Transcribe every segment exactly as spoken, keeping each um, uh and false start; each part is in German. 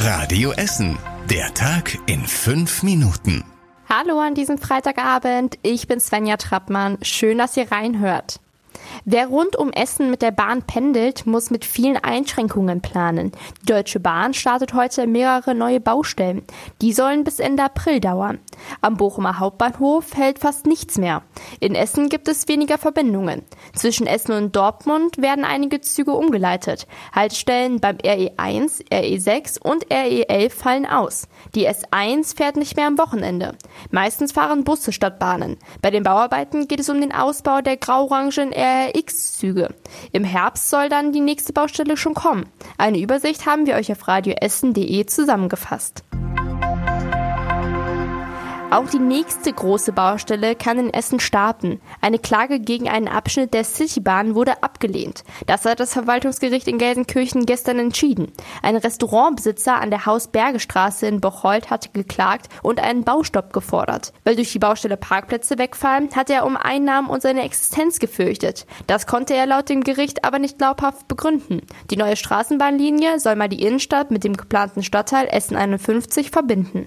Radio Essen. Der Tag in fünf Minuten. Hallo an diesem Freitagabend, ich bin Svenja Trappmann. Schön, dass ihr reinhört. Wer rund um Essen mit der Bahn pendelt, muss mit vielen Einschränkungen planen. Die Deutsche Bahn startet heute mehrere neue Baustellen. Die sollen bis Ende April dauern. Am Bochumer Hauptbahnhof hält fast nichts mehr. In Essen gibt es weniger Verbindungen. Zwischen Essen und Dortmund werden einige Züge umgeleitet. Haltestellen beim R E eins, R E sechs und R E elf fallen aus. Die S eins fährt nicht mehr am Wochenende. Meistens fahren Busse statt Bahnen. Bei den Bauarbeiten geht es um den Ausbau der grauorangen R R X-Züge. Im Herbst soll dann die nächste Baustelle schon kommen. Eine Übersicht haben wir euch auf radioessen punkt de zusammengefasst. Auch die nächste große Baustelle kann in Essen starten. Eine Klage gegen einen Abschnitt der Citybahn wurde abgelehnt. Das hat das Verwaltungsgericht in Gelsenkirchen gestern entschieden. Ein Restaurantbesitzer an der Haus-Berge-Straße in Bocholt hatte geklagt und einen Baustopp gefordert. Weil durch die Baustelle Parkplätze wegfallen, hatte er um Einnahmen und seine Existenz gefürchtet. Das konnte er laut dem Gericht aber nicht glaubhaft begründen. Die neue Straßenbahnlinie soll mal die Innenstadt mit dem geplanten Stadtteil Essen einundfünfzig verbinden.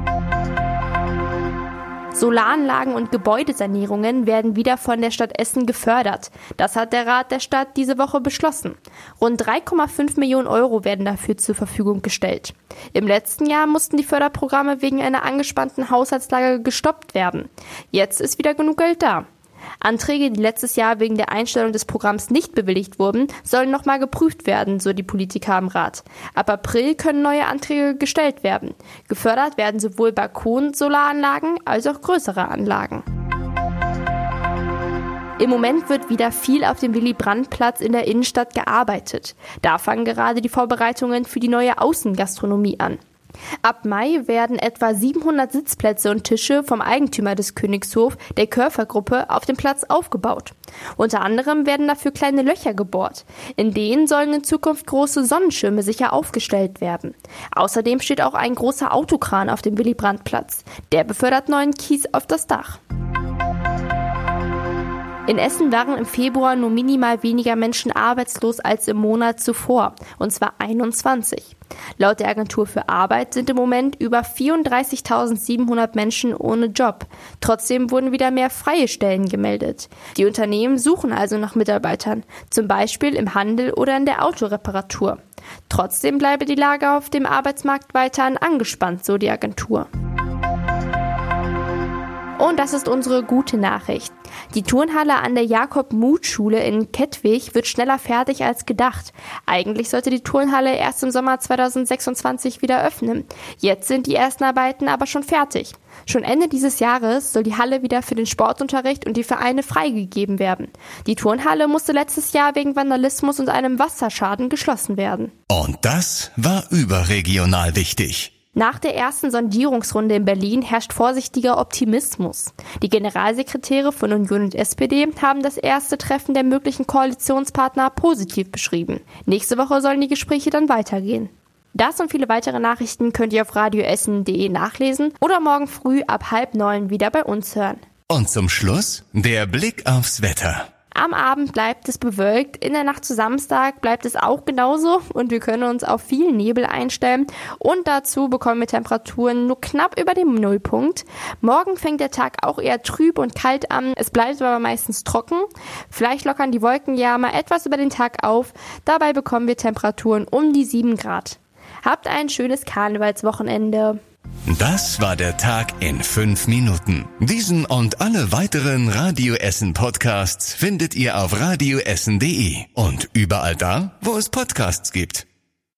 Solaranlagen und Gebäudesanierungen werden wieder von der Stadt Essen gefördert. Das hat der Rat der Stadt diese Woche beschlossen. Rund drei Komma fünf Millionen Euro werden dafür zur Verfügung gestellt. Im letzten Jahr mussten die Förderprogramme wegen einer angespannten Haushaltslage gestoppt werden. Jetzt ist wieder genug Geld da. Anträge, die letztes Jahr wegen der Einstellung des Programms nicht bewilligt wurden, sollen nochmal geprüft werden, so die Politiker im Rat. Ab April können neue Anträge gestellt werden. Gefördert werden sowohl Balkon-Solaranlagen als auch größere Anlagen. Im Moment wird wieder viel auf dem Willy-Brandt-Platz in der Innenstadt gearbeitet. Da fangen gerade die Vorbereitungen für die neue Außengastronomie an. Ab Mai werden etwa siebenhundert Sitzplätze und Tische vom Eigentümer des Königshof, der Körfer-Gruppe, auf dem Platz aufgebaut. Unter anderem werden dafür kleine Löcher gebohrt. In denen sollen in Zukunft große Sonnenschirme sicher aufgestellt werden. Außerdem steht auch ein großer Autokran auf dem Willy-Brandt-Platz. Der befördert neuen Kies auf das Dach. In Essen waren im Februar nur minimal weniger Menschen arbeitslos als im Monat zuvor, und zwar einundzwanzig. Laut der Agentur für Arbeit sind im Moment über vierunddreißigtausendsiebenhundert Menschen ohne Job. Trotzdem wurden wieder mehr freie Stellen gemeldet. Die Unternehmen suchen also nach Mitarbeitern, zum Beispiel im Handel oder in der Autoreparatur. Trotzdem bleibe die Lage auf dem Arbeitsmarkt weiterhin angespannt, so die Agentur. Und das ist unsere gute Nachricht. Die Turnhalle an der Jakob-Muth-Schule in Kettwig wird schneller fertig als gedacht. Eigentlich sollte die Turnhalle erst im Sommer zweitausendsechsundzwanzig wieder öffnen. Jetzt sind die ersten Arbeiten aber schon fertig. Schon Ende dieses Jahres soll die Halle wieder für den Sportunterricht und die Vereine freigegeben werden. Die Turnhalle musste letztes Jahr wegen Vandalismus und einem Wasserschaden geschlossen werden. Und das war überregional wichtig. Nach der ersten Sondierungsrunde in Berlin herrscht vorsichtiger Optimismus. Die Generalsekretäre von Union und S P D haben das erste Treffen der möglichen Koalitionspartner positiv beschrieben. Nächste Woche sollen die Gespräche dann weitergehen. Das und viele weitere Nachrichten könnt ihr auf radioessen punkt de nachlesen oder morgen früh ab halb neun wieder bei uns hören. Und zum Schluss der Blick aufs Wetter. Am Abend bleibt es bewölkt, in der Nacht zu Samstag bleibt es auch genauso und wir können uns auf viel Nebel einstellen und dazu bekommen wir Temperaturen nur knapp über dem Nullpunkt. Morgen fängt der Tag auch eher trüb und kalt an, es bleibt aber meistens trocken. Vielleicht lockern die Wolken ja mal etwas über den Tag auf, dabei bekommen wir Temperaturen um die sieben Grad. Habt ein schönes Karnevalswochenende. Das war der Tag in fünf Minuten. Diesen und alle weiteren Radio Essen Podcasts findet ihr auf radioessen punkt de und überall da, wo es Podcasts gibt.